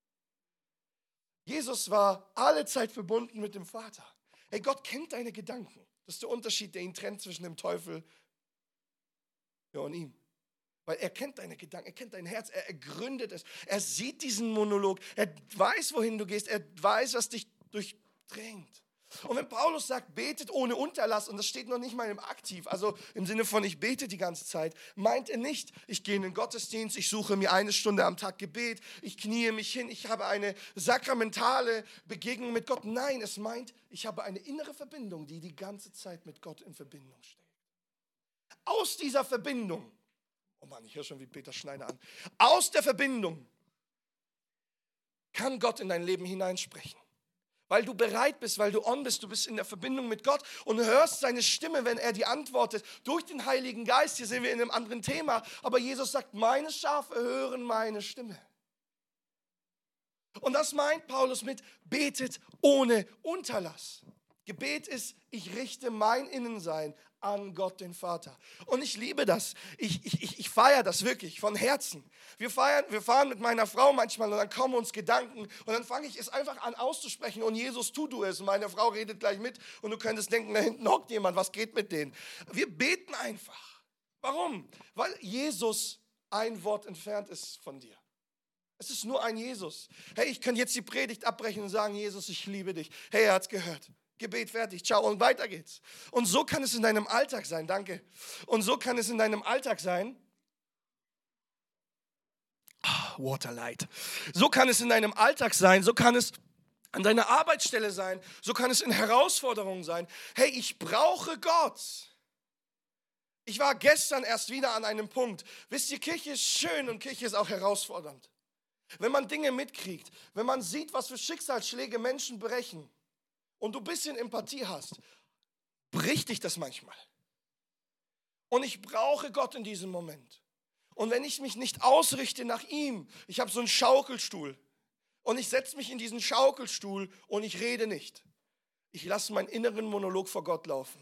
Jesus war alle Zeit verbunden mit dem Vater. Hey, Gott kennt deine Gedanken. Das ist der Unterschied, der ihn trennt zwischen dem Teufel und ihm. Weil er kennt deine Gedanken, er kennt dein Herz, er ergründet es. Er sieht diesen Monolog, er weiß, wohin du gehst, er weiß, was dich durchdringt. Und wenn Paulus sagt, betet ohne Unterlass, und das steht noch nicht mal im Aktiv, also im Sinne von ich bete die ganze Zeit, meint er nicht, ich gehe in den Gottesdienst, ich suche mir eine Stunde am Tag Gebet, ich kniee mich hin, ich habe eine sakramentale Begegnung mit Gott. Nein, es meint, ich habe eine innere Verbindung, die die ganze Zeit mit Gott in Verbindung steht. Aus dieser Verbindung, oh Mann, ich höre schon wie Peter Schneider an, aus der Verbindung kann Gott in dein Leben hineinsprechen. Weil du bereit bist, weil du on bist, du bist in der Verbindung mit Gott und hörst seine Stimme, wenn er dir antwortet, durch den Heiligen Geist. Hier sind wir in einem anderen Thema, aber Jesus sagt, meine Schafe hören meine Stimme. Und das meint Paulus mit, betet ohne Unterlass. Gebet ist, ich richte mein Innensein an Gott, den Vater. Und ich liebe das. Ich, ich, ich, ich feiere das wirklich von Herzen. Wir, feiern, wir fahren mit meiner Frau manchmal und dann kommen uns Gedanken und dann fange ich es einfach an auszusprechen und Jesus, tu du es. Und meine Frau redet gleich mit und du könntest denken, da hinten hockt jemand, was geht mit denen? Wir beten einfach. Warum? Weil Jesus ein Wort entfernt ist von dir. Es ist nur ein Jesus. Hey, ich kann jetzt die Predigt abbrechen und sagen, Jesus, ich liebe dich. Hey, er hat es gehört. Gebet fertig, ciao und weiter geht's. Und so kann es in deinem Alltag sein, danke. Und so kann es in deinem Alltag sein. Oh, Waterlight. So kann es in deinem Alltag sein, so kann es an deiner Arbeitsstelle sein, so kann es in Herausforderungen sein. Hey, ich brauche Gott. Ich war gestern erst wieder an einem Punkt. Wisst ihr, Kirche ist schön und Kirche ist auch herausfordernd. Wenn man Dinge mitkriegt, wenn man sieht, was für Schicksalsschläge Menschen brechen, und du ein bisschen Empathie hast, bricht dich das manchmal. Und ich brauche Gott in diesem Moment. Und wenn ich mich nicht ausrichte nach ihm, ich habe so einen Schaukelstuhl und ich setze mich in diesen Schaukelstuhl und ich rede nicht. Ich lasse meinen inneren Monolog vor Gott laufen.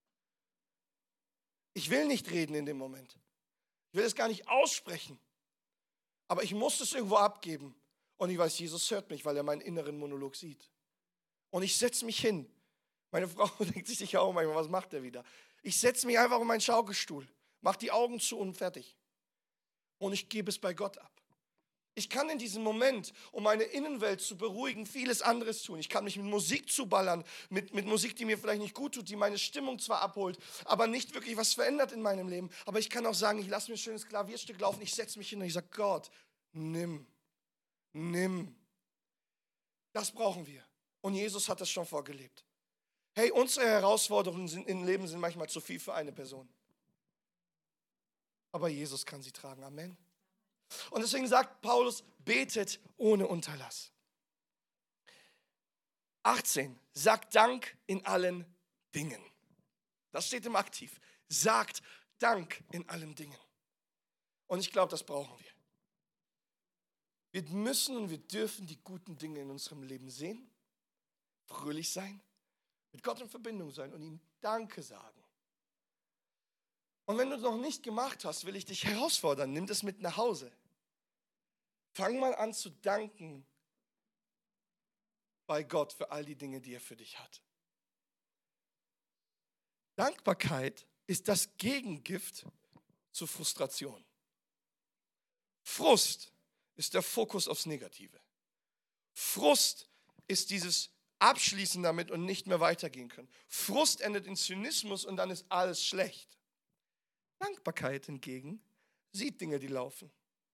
Ich will nicht reden in dem Moment. Ich will es gar nicht aussprechen. Aber ich muss es irgendwo abgeben. Und ich weiß, Jesus hört mich, weil er meinen inneren Monolog sieht. Und ich setze mich hin. Meine Frau denkt sich sicher auch manchmal, was macht er wieder? Ich setze mich einfach auf meinen Schaukelstuhl, mache die Augen zu und fertig. Und ich gebe es bei Gott ab. Ich kann in diesem Moment, um meine Innenwelt zu beruhigen, vieles anderes tun. Ich kann mich mit Musik zuballern, mit, mit Musik, die mir vielleicht nicht gut tut, die meine Stimmung zwar abholt, aber nicht wirklich was verändert in meinem Leben. Aber ich kann auch sagen, ich lasse mir ein schönes Klavierstück laufen, ich setze mich hin und ich sage, Gott, nimm, nimm. Das brauchen wir. Und Jesus hat das schon vorgelebt. Hey, unsere Herausforderungen sind, im Leben sind manchmal zu viel für eine Person. Aber Jesus kann sie tragen. Amen. Und deswegen sagt Paulus, betet ohne Unterlass. achtzehn, sagt Dank in allen Dingen. Das steht im Aktiv. Sagt Dank in allen Dingen. Und ich glaube, das brauchen wir. Wir müssen und wir dürfen die guten Dinge in unserem Leben sehen, fröhlich sein, mit Gott in Verbindung sein und ihm Danke sagen. Und wenn du es noch nicht gemacht hast, will ich dich herausfordern, nimm das mit nach Hause. Fang mal an zu danken bei Gott für all die Dinge, die er für dich hat. Dankbarkeit ist das Gegengift zu Frustration. Frust ist der Fokus aufs Negative. Frust ist dieses Abschließen damit und nicht mehr weitergehen können. Frust endet in Zynismus und dann ist alles schlecht. Dankbarkeit hingegen sieht Dinge, die laufen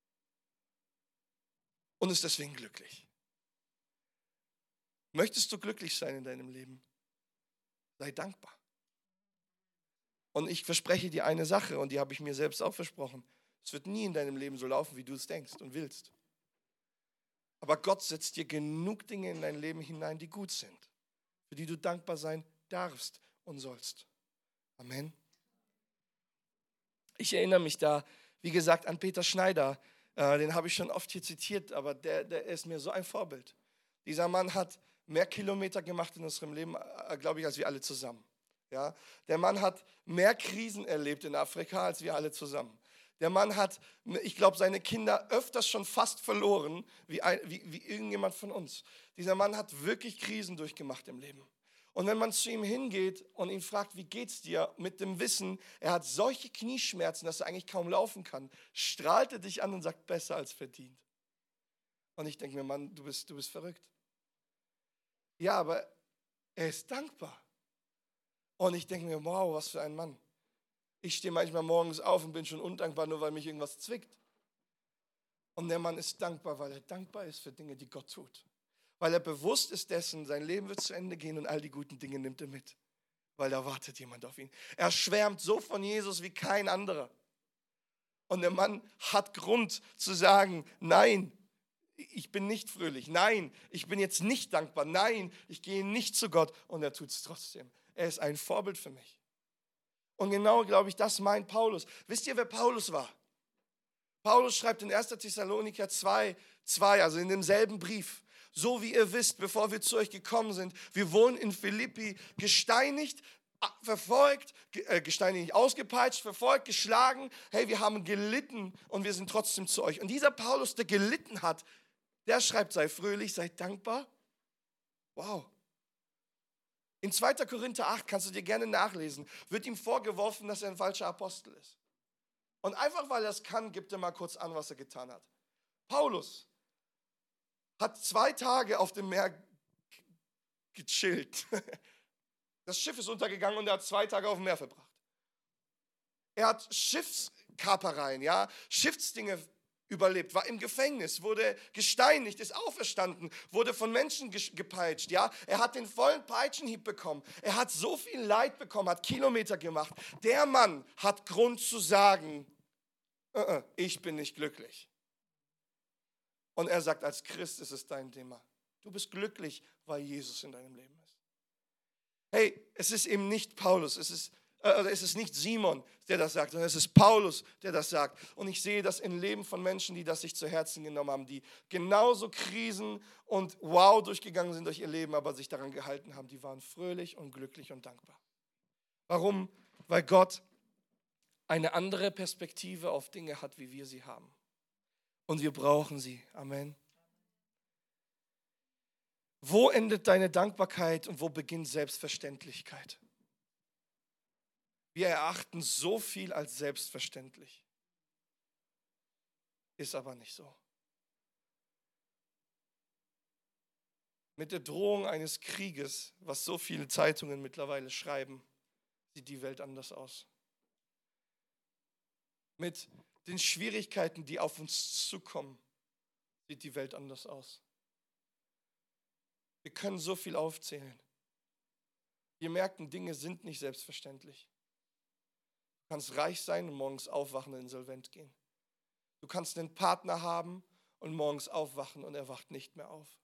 und ist deswegen glücklich. Möchtest du glücklich sein in deinem Leben? Sei dankbar. Und ich verspreche dir eine Sache und die habe ich mir selbst auch versprochen. Es wird nie in deinem Leben so laufen, wie du es denkst und willst. Aber Gott setzt dir genug Dinge in dein Leben hinein, die gut sind, für die du dankbar sein darfst und sollst. Amen. Ich erinnere mich da, wie gesagt, an Peter Schneider. Äh, den habe ich schon oft hier zitiert, aber der, der ist mir so ein Vorbild. Dieser Mann hat mehr Kilometer gemacht in unserem Leben, äh, glaube ich, als wir alle zusammen. Ja? Der Mann hat mehr Krisen erlebt in Afrika, als wir alle zusammen. Der Mann hat, ich glaube, seine Kinder öfters schon fast verloren, wie, ein, wie, wie irgendjemand von uns. Dieser Mann hat wirklich Krisen durchgemacht im Leben. Und wenn man zu ihm hingeht und ihn fragt, wie geht's dir, mit dem Wissen, er hat solche Knieschmerzen, dass er eigentlich kaum laufen kann, strahlt er dich an und sagt, besser als verdient. Und ich denke mir, Mann, du bist, du bist verrückt. Ja, aber er ist dankbar. Und ich denke mir, wow, was für ein Mann. Ich stehe manchmal morgens auf und bin schon undankbar, nur weil mich irgendwas zwickt. Und der Mann ist dankbar, weil er dankbar ist für Dinge, die Gott tut. Weil er bewusst ist dessen, sein Leben wird zu Ende gehen und all die guten Dinge nimmt er mit. Weil da wartet jemand auf ihn. Er schwärmt so von Jesus wie kein anderer. Und der Mann hat Grund zu sagen, nein, ich bin nicht fröhlich. Nein, ich bin jetzt nicht dankbar. Nein, ich gehe nicht zu Gott. Und er tut es trotzdem. Er ist ein Vorbild für mich. Und genau, glaube ich, das meint Paulus. Wisst ihr, wer Paulus war? Paulus schreibt in erster Thessalonicher zwei, zwei, also in demselben Brief. So wie ihr wisst, bevor wir zu euch gekommen sind, wir wohnen in Philippi, gesteinigt, verfolgt, äh, gesteinigt, ausgepeitscht, verfolgt, geschlagen. Hey, wir haben gelitten und wir sind trotzdem zu euch. Und dieser Paulus, der gelitten hat, der schreibt, sei fröhlich, sei dankbar. Wow. In zweiter Korinther acht, kannst du dir gerne nachlesen, wird ihm vorgeworfen, dass er ein falscher Apostel ist. Und einfach weil er es kann, gibt er mal kurz an, was er getan hat. Paulus hat zwei Tage auf dem Meer gechillt. Das Schiff ist untergegangen und er hat zwei Tage auf dem Meer verbracht. Er hat Schiffskapereien, ja, Schiffsdinge überlebt, war im Gefängnis, wurde gesteinigt, ist auferstanden, wurde von Menschen gepeitscht, ja. Er hat den vollen Peitschenhieb bekommen. Er hat so viel Leid bekommen, hat Kilometer gemacht. Der Mann hat Grund zu sagen, uh-uh, ich bin nicht glücklich. Und er sagt, als Christ ist es dein Thema. Du bist glücklich, weil Jesus in deinem Leben ist. Hey, es ist eben nicht Paulus, es ist Also es ist nicht Simon, der das sagt, sondern es ist Paulus, der das sagt. Und ich sehe das im Leben von Menschen, die das sich zu Herzen genommen haben, die genauso Krisen und wow durchgegangen sind durch ihr Leben, aber sich daran gehalten haben. Die waren fröhlich und glücklich und dankbar. Warum? Weil Gott eine andere Perspektive auf Dinge hat, wie wir sie haben. Und wir brauchen sie. Amen. Wo endet deine Dankbarkeit und wo beginnt Selbstverständlichkeit? Wir erachten so viel als selbstverständlich. Ist aber nicht so. Mit der Drohung eines Krieges, was so viele Zeitungen mittlerweile schreiben, sieht die Welt anders aus. Mit den Schwierigkeiten, die auf uns zukommen, sieht die Welt anders aus. Wir können so viel aufzählen. Wir merken, Dinge sind nicht selbstverständlich. Du kannst reich sein und morgens aufwachen und insolvent gehen. Du kannst einen Partner haben und morgens aufwachen und er wacht nicht mehr auf.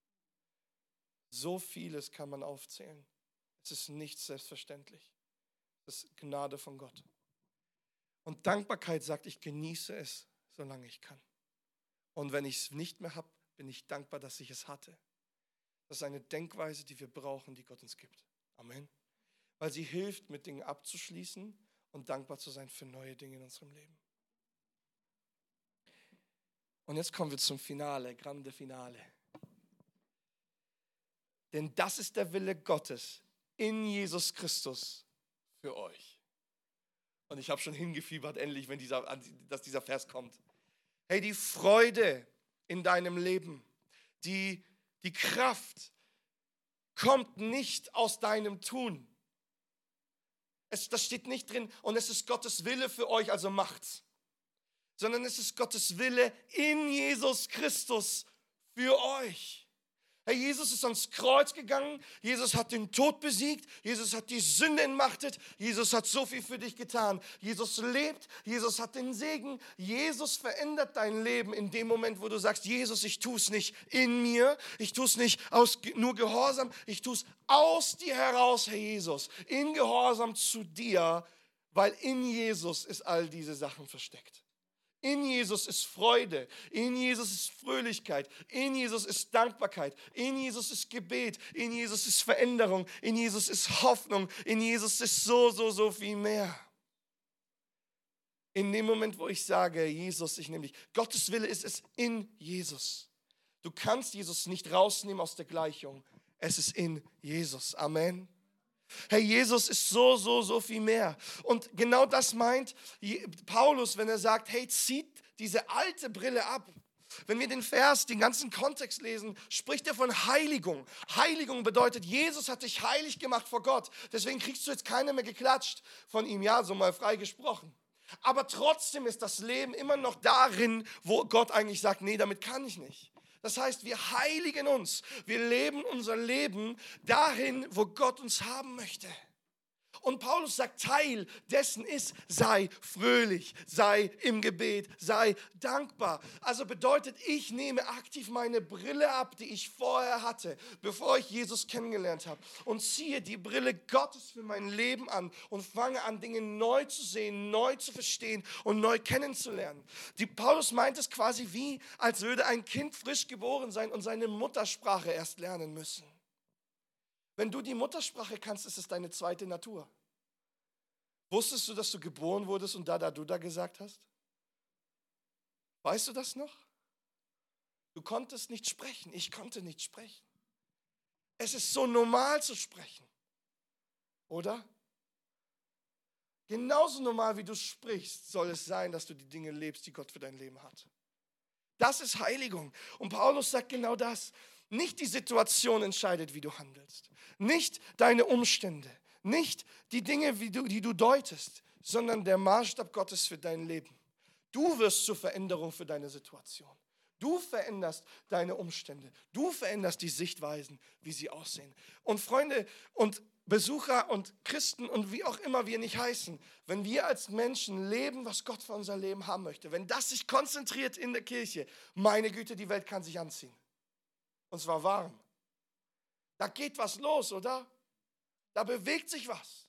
So vieles kann man aufzählen. Es ist nichts selbstverständlich. Es ist Gnade von Gott. Und Dankbarkeit sagt, ich genieße es, solange ich kann. Und wenn ich es nicht mehr habe, bin ich dankbar, dass ich es hatte. Das ist eine Denkweise, die wir brauchen, die Gott uns gibt. Amen. Weil sie hilft, mit Dingen abzuschließen und dankbar zu sein für neue Dinge in unserem Leben. Und jetzt kommen wir zum Finale, grande Finale. Denn das ist der Wille Gottes in Jesus Christus für euch. Und ich habe schon hingefiebert, endlich, wenn dieser, dass dieser Vers kommt. Hey, die Freude in deinem Leben, die, die Kraft kommt nicht aus deinem Tun. Es, das steht nicht drin, und es ist Gottes Wille für euch, also macht's. Sondern es ist Gottes Wille in Jesus Christus für euch. Herr, Jesus ist ans Kreuz gegangen, Jesus hat den Tod besiegt, Jesus hat die Sünde entmachtet, Jesus hat so viel für dich getan. Jesus lebt, Jesus hat den Segen, Jesus verändert dein Leben in dem Moment, wo du sagst, Jesus, ich tue es nicht in mir, ich tue es nicht aus nur Gehorsam, ich tue es aus dir heraus, Herr Jesus, in Gehorsam zu dir, weil in Jesus ist all diese Sachen versteckt. In Jesus ist Freude, in Jesus ist Fröhlichkeit, in Jesus ist Dankbarkeit, in Jesus ist Gebet, in Jesus ist Veränderung, in Jesus ist Hoffnung, in Jesus ist so, so, so viel mehr. In dem Moment, wo ich sage, Jesus, ich nehme dich, Gottes Wille ist es in Jesus. Du kannst Jesus nicht rausnehmen aus der Gleichung. Es ist in Jesus. Amen. Herr, Jesus ist so, so, so viel mehr. Und genau das meint Paulus, wenn er sagt, hey, zieht diese alte Brille ab. Wenn wir den Vers, den ganzen Kontext lesen, spricht er von Heiligung. Heiligung bedeutet, Jesus hat dich heilig gemacht vor Gott. Deswegen kriegst du jetzt keiner mehr geklatscht von ihm, ja, so mal frei gesprochen. Aber trotzdem ist das Leben immer noch darin, wo Gott eigentlich sagt, nee, damit kann ich nicht. Das heißt, wir heiligen uns, wir leben unser Leben dahin, wo Gott uns haben möchte. Und Paulus sagt, Teil dessen ist, sei fröhlich, sei im Gebet, sei dankbar. Also bedeutet, ich nehme aktiv meine Brille ab, die ich vorher hatte, bevor ich Jesus kennengelernt habe, und ziehe die Brille Gottes für mein Leben an und fange an, Dinge neu zu sehen, neu zu verstehen und neu kennenzulernen. Die Paulus meint es quasi wie, als würde ein Kind frisch geboren sein und seine Muttersprache erst lernen müssen. Wenn du die Muttersprache kannst, ist es deine zweite Natur. Wusstest du, dass du geboren wurdest und da, da, du da gesagt hast? Weißt du das noch? Du konntest nicht sprechen, ich konnte nicht sprechen. Es ist so normal zu sprechen, oder? Genauso normal, wie du sprichst, soll es sein, dass du die Dinge lebst, die Gott für dein Leben hat. Das ist Heiligung. Und Paulus sagt genau das. Nicht die Situation entscheidet, wie du handelst. Nicht deine Umstände. Nicht die Dinge, wie du, die du deutest, sondern der Maßstab Gottes für dein Leben. Du wirst zur Veränderung für deine Situation. Du veränderst deine Umstände. Du veränderst die Sichtweisen, wie sie aussehen. Und Freunde und Besucher und Christen und wie auch immer wir nicht heißen, wenn wir als Menschen leben, was Gott für unser Leben haben möchte, wenn das sich konzentriert in der Kirche, meine Güte, die Welt kann sich anziehen. Und zwar warm. Da geht was los, oder? Da bewegt sich was.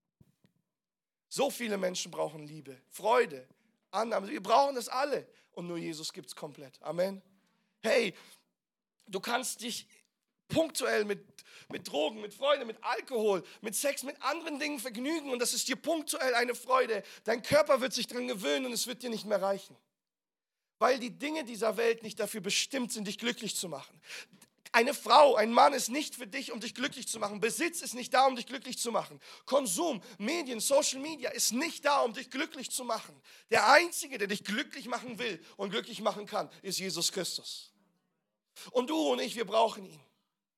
So viele Menschen brauchen Liebe, Freude, Annahme. Wir brauchen das alle. Und nur Jesus gibt es komplett. Amen. Hey, du kannst dich punktuell mit, mit Drogen, mit Freude, mit Alkohol, mit Sex, mit anderen Dingen vergnügen. Und das ist dir punktuell eine Freude. Dein Körper wird sich daran gewöhnen und es wird dir nicht mehr reichen. Weil die Dinge dieser Welt nicht dafür bestimmt sind, dich glücklich zu machen. Eine Frau, ein Mann ist nicht für dich, um dich glücklich zu machen. Besitz ist nicht da, um dich glücklich zu machen. Konsum, Medien, Social Media ist nicht da, um dich glücklich zu machen. Der Einzige, der dich glücklich machen will und glücklich machen kann, ist Jesus Christus. Und du und ich, wir brauchen ihn.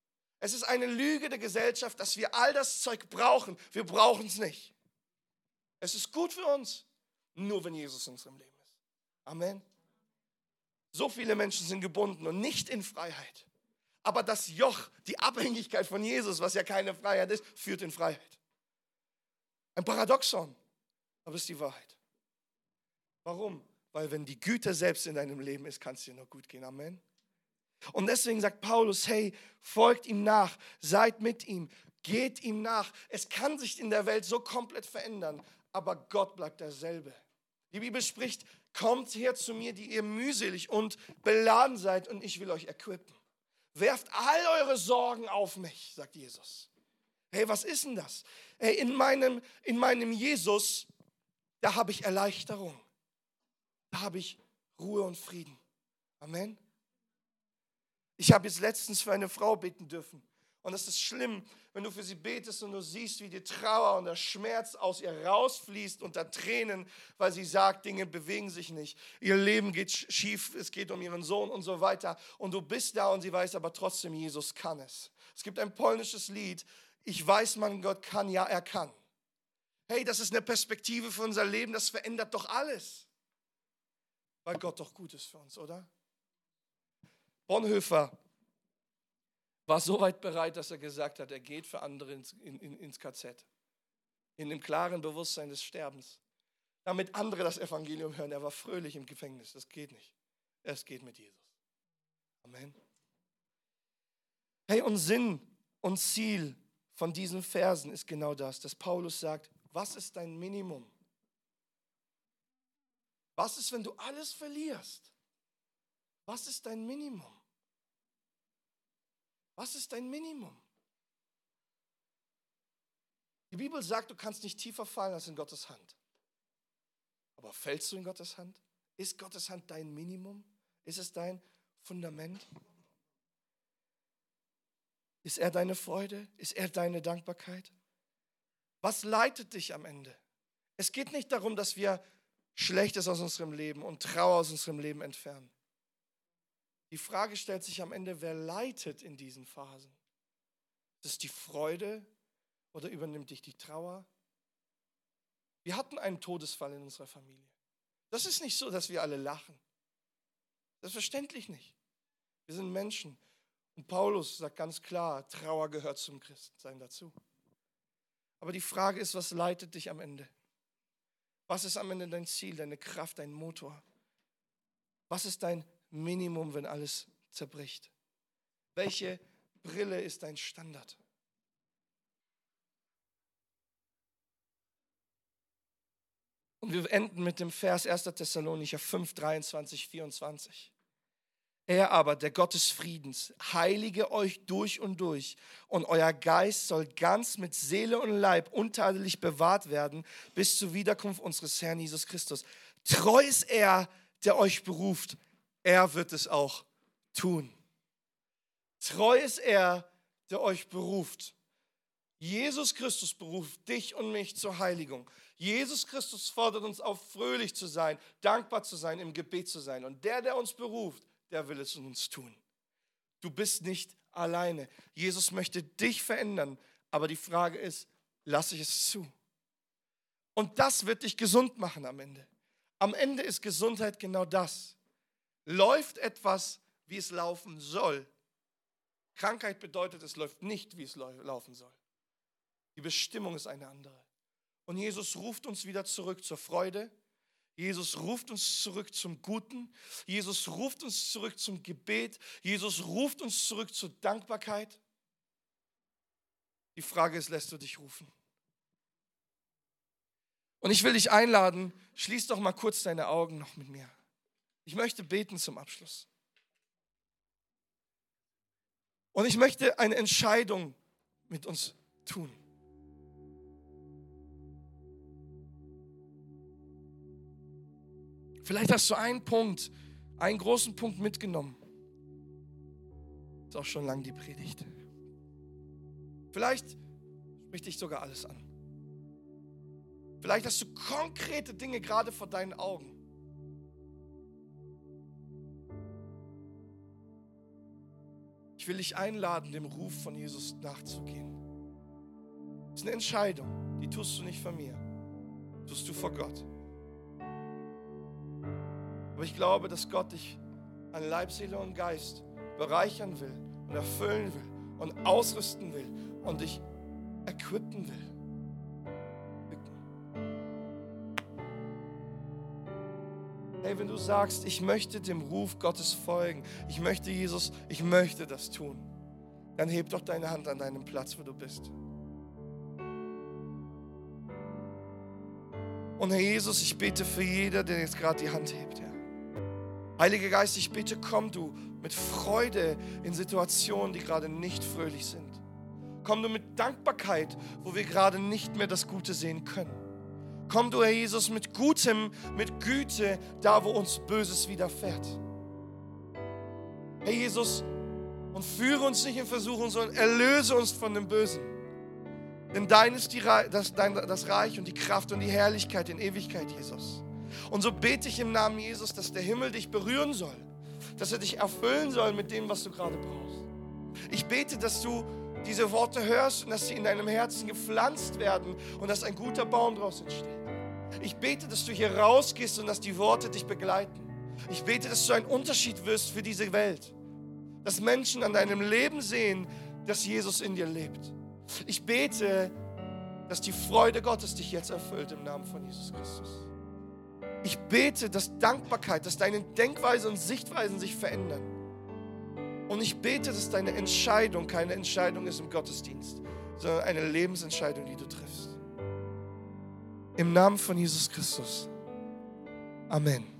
Es ist eine Lüge der Gesellschaft, dass wir all das Zeug brauchen. Wir brauchen es nicht. Es ist gut für uns, nur wenn Jesus in unserem Leben ist. Amen. So viele Menschen sind gebunden und nicht in Freiheit. Aber das Joch, die Abhängigkeit von Jesus, was ja keine Freiheit ist, führt in Freiheit. Ein Paradoxon, aber es ist die Wahrheit. Warum? Weil wenn die Güte selbst in deinem Leben ist, kann es dir nur gut gehen. Amen. Und deswegen sagt Paulus, hey, folgt ihm nach, seid mit ihm, geht ihm nach. Es kann sich in der Welt so komplett verändern, aber Gott bleibt derselbe. Die Bibel spricht, kommt her zu mir, die ihr mühselig und beladen seid, und ich will euch equippen. Werft all eure Sorgen auf mich, sagt Jesus. Hey, was ist denn das? Hey, in meinem, in meinem Jesus, da habe ich Erleichterung. Da habe ich Ruhe und Frieden. Amen. Ich habe jetzt letztens für eine Frau beten dürfen. Und es ist schlimm, wenn du für sie betest und du siehst, wie die Trauer und der Schmerz aus ihr rausfließt unter Tränen, weil sie sagt, Dinge bewegen sich nicht. Ihr Leben geht schief, es geht um ihren Sohn und so weiter. Und du bist da und sie weiß aber trotzdem, Jesus kann es. Es gibt ein polnisches Lied, ich weiß, mein Gott kann, ja, er kann. Hey, das ist eine Perspektive für unser Leben, das verändert doch alles. Weil Gott doch gut ist für uns, oder? Bonhoeffer war so weit bereit, dass er gesagt hat, er geht für andere ins, in, in, ins K Z. In dem klaren Bewusstsein des Sterbens. Damit andere das Evangelium hören. Er war fröhlich im Gefängnis. Das geht nicht. Es geht mit Jesus. Amen. Hey, und Sinn und Ziel von diesen Versen ist genau das, dass Paulus sagt, was ist dein Minimum? Was ist, wenn du alles verlierst? Was ist dein Minimum? Was ist dein Minimum? Die Bibel sagt, du kannst nicht tiefer fallen als in Gottes Hand. Aber fällst du in Gottes Hand? Ist Gottes Hand dein Minimum? Ist es dein Fundament? Ist er deine Freude? Ist er deine Dankbarkeit? Was leitet dich am Ende? Es geht nicht darum, dass wir Schlechtes aus unserem Leben und Trauer aus unserem Leben entfernen. Die Frage stellt sich am Ende, wer leitet in diesen Phasen? Ist es die Freude oder übernimmt dich die Trauer? Wir hatten einen Todesfall in unserer Familie. Das ist nicht so, dass wir alle lachen. Selbstverständlich nicht. Wir sind Menschen. Und Paulus sagt ganz klar, Trauer gehört zum Christsein dazu. Aber die Frage ist, was leitet dich am Ende? Was ist am Ende dein Ziel, deine Kraft, dein Motor? Was ist dein Minimum, wenn alles zerbricht? Welche Brille ist dein Standard? Und wir enden mit dem Vers erster Thessalonicher fünf, dreiundzwanzig, vierundzwanzig. Er aber, der Gott des Friedens, heilige euch durch und durch, und euer Geist soll ganz mit Seele und Leib untadelig bewahrt werden, bis zur Wiederkunft unseres Herrn Jesus Christus. Treu ist er, der euch beruft. Er wird es auch tun. Treu ist er, der euch beruft. Jesus Christus beruft dich und mich zur Heiligung. Jesus Christus fordert uns auf, fröhlich zu sein, dankbar zu sein, im Gebet zu sein. Und der, der uns beruft, der will es in uns tun. Du bist nicht alleine. Jesus möchte dich verändern, aber die Frage ist, lasse ich es zu? Und das wird dich gesund machen am Ende. Am Ende ist Gesundheit genau das. Läuft etwas, wie es laufen soll. Krankheit bedeutet, es läuft nicht, wie es laufen soll. Die Bestimmung ist eine andere. Und Jesus ruft uns wieder zurück zur Freude. Jesus ruft uns zurück zum Guten. Jesus ruft uns zurück zum Gebet. Jesus ruft uns zurück zur Dankbarkeit. Die Frage ist, lässt du dich rufen? Und ich will dich einladen, schließ doch mal kurz deine Augen noch mit mir. Ich möchte beten zum Abschluss. Und ich möchte eine Entscheidung mit uns tun. Vielleicht hast du einen Punkt, einen großen Punkt mitgenommen. Ist auch schon lang die Predigt. Vielleicht spricht dich sogar alles an. Vielleicht hast du konkrete Dinge gerade vor deinen Augen. Ich Ich will dich einladen, dem Ruf von Jesus nachzugehen. Das ist eine Entscheidung, die tust du nicht von mir, tust du vor Gott. Aber ich glaube, dass Gott dich an Leib, Seele und Geist bereichern will und erfüllen will und ausrüsten will und dich equippen will. Hey, wenn du sagst, ich möchte dem Ruf Gottes folgen, ich möchte Jesus, ich möchte das tun, dann heb doch deine Hand an deinem Platz, wo du bist. Und Herr Jesus, ich bete für jeder, der jetzt gerade die Hand hebt, Herr. Heiliger Geist, ich bitte, komm du mit Freude in Situationen, die gerade nicht fröhlich sind. Komm du mit Dankbarkeit, wo wir gerade nicht mehr das Gute sehen können. Komm du, Herr Jesus, mit Gutem, mit Güte, da wo uns Böses widerfährt. Herr Jesus, und führe uns nicht in Versuchung, sondern erlöse uns von dem Bösen. Denn dein ist die, das, dein, das Reich und die Kraft und die Herrlichkeit in Ewigkeit, Jesus. Und so bete ich im Namen Jesus, dass der Himmel dich berühren soll, dass er dich erfüllen soll mit dem, was du gerade brauchst. Ich bete, dass du diese Worte hörst und dass sie in deinem Herzen gepflanzt werden und dass ein guter Baum daraus entsteht. Ich bete, dass du hier rausgehst und dass die Worte dich begleiten. Ich bete, dass du ein Unterschied wirst für diese Welt, dass Menschen an deinem Leben sehen, dass Jesus in dir lebt. Ich bete, dass die Freude Gottes dich jetzt erfüllt im Namen von Jesus Christus. Ich bete, dass Dankbarkeit, dass deine Denkweise und Sichtweisen sich verändern. Und ich bete, dass deine Entscheidung keine Entscheidung ist im Gottesdienst, sondern eine Lebensentscheidung, die du triffst. Im Namen von Jesus Christus. Amen.